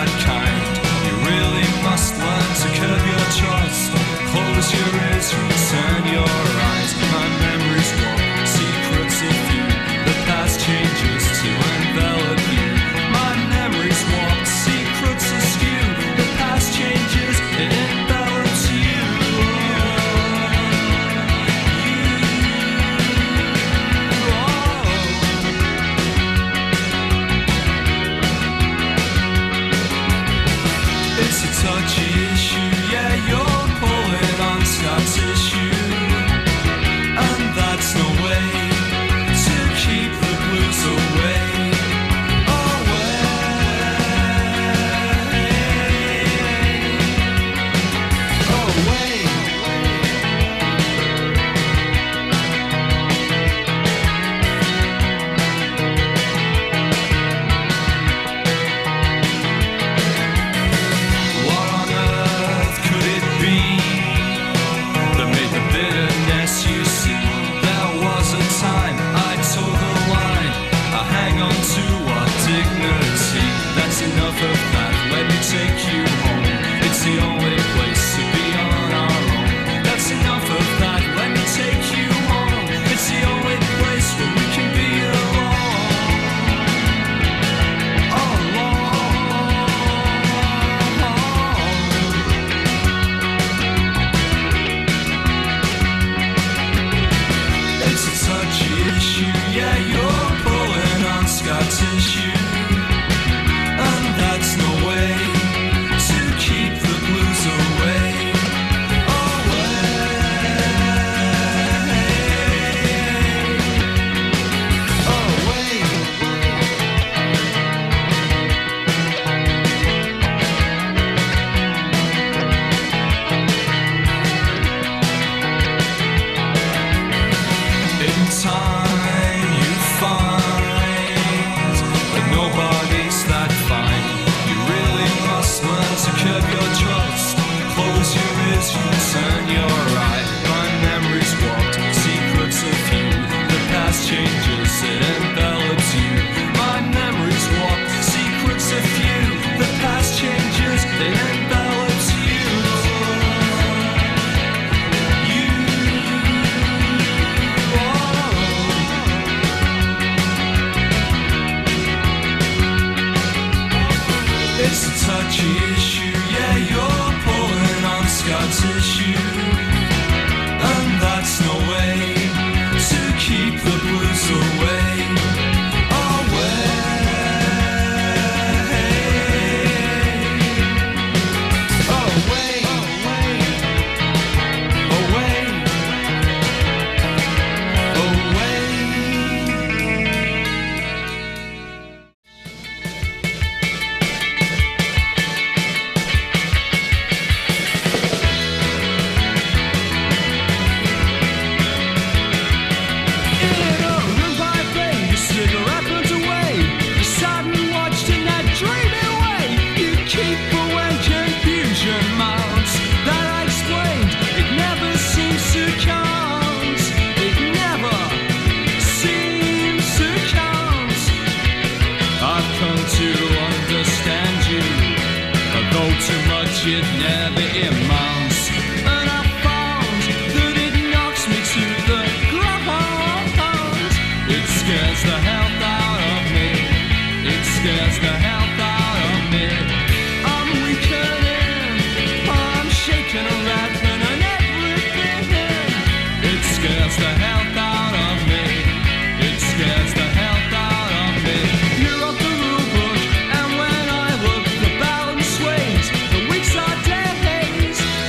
kind. You really must learn to curb your trust. Close your ears, turn your eyes. My memories walk, secrets of you. The past changes to envelop you. My memories walk, secrets askew. The past changes, it envelops you. It's a touchy issue, yeah, you're pulling on scar tissue. And that's no way to keep the blues away. Enough of that, let me take you home. It's the only place to be on our own. That's enough of that, let me take you home. It's the only place where we can be alone. It's a touchy issue, yeah, you're pulling on scar tissue. That's no way to keep the blues away. In time you find that nobody's that fine. Learn to curb your trust. Close your ears, you turn your eye. My memories walked, secrets of you. The past changes, it envelops you. My memories walk, secrets of you. The past changes, it envelops you. It's a touchy issue, yeah, you're pulling on scar tissue. And that's no way to keep the blues away. It never amounts, and I found that it knocks me to the ground. It scares the health out of me. It scares the health out of me. I'm weakening, I'm shaking and rattling and everything. It scares the health out of me. It scares the health out of me. You're off the rule book, and when I look, the balance sways. The weeks are days.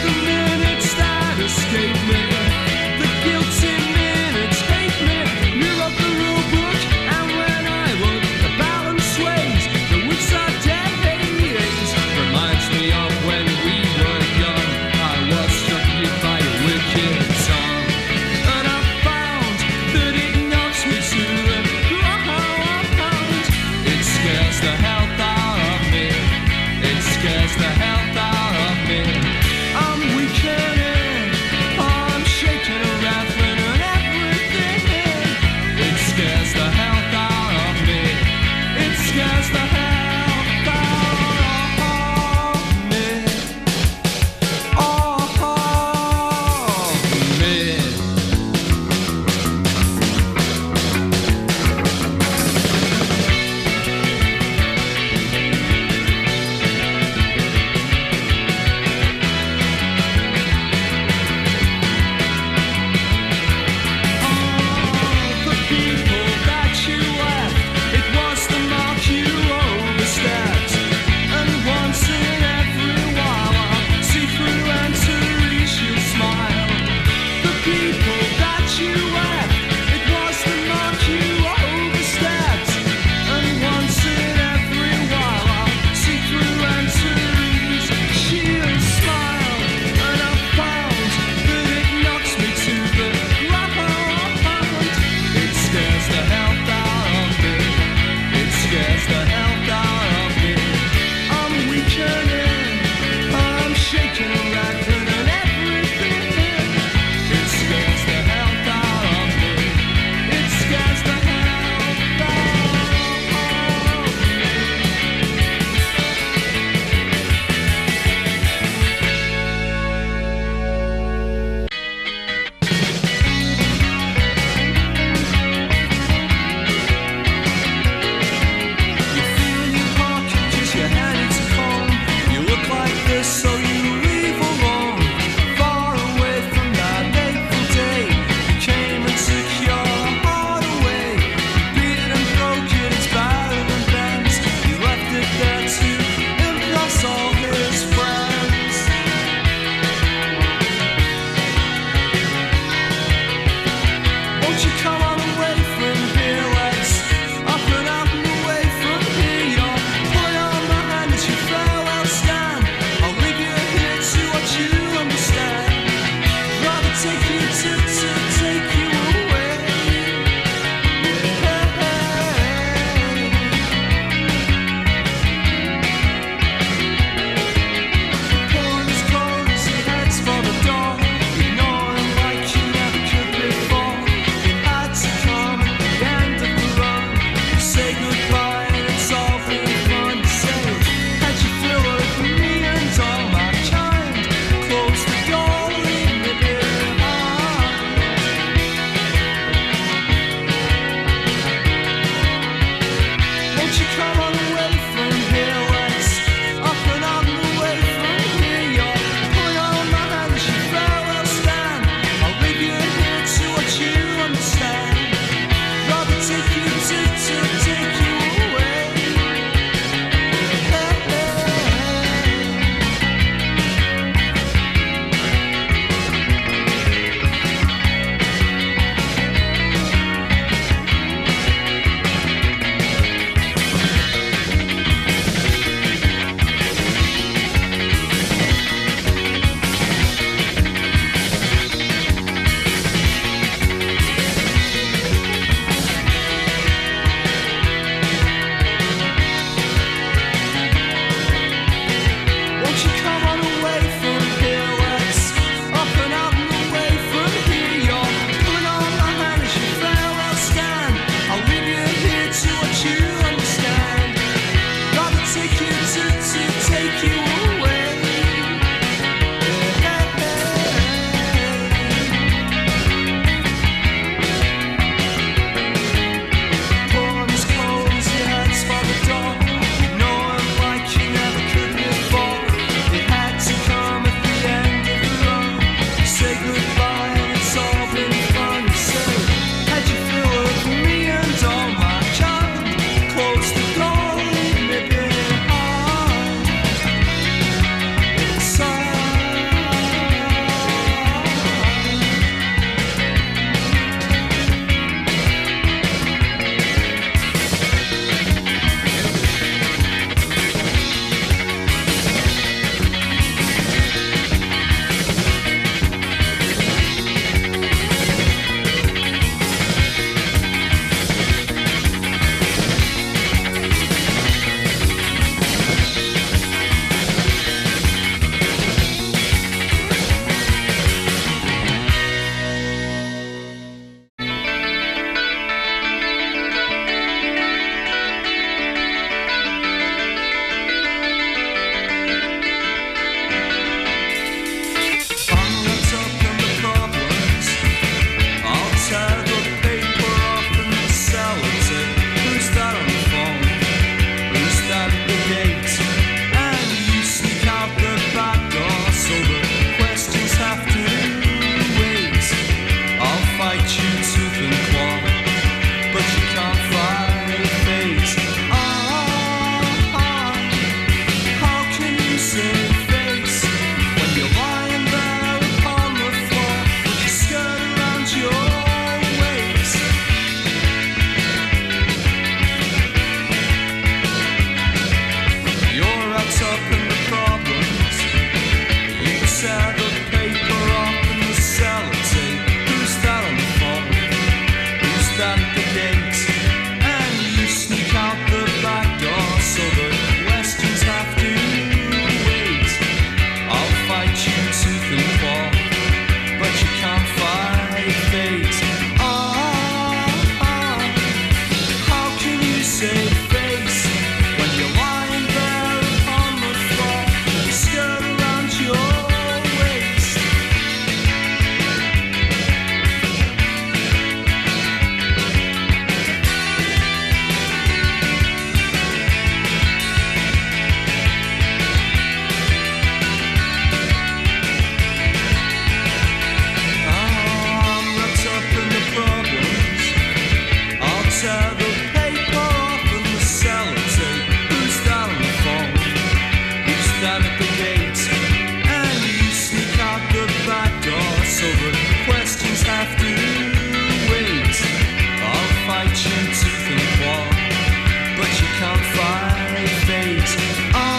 fiery fate.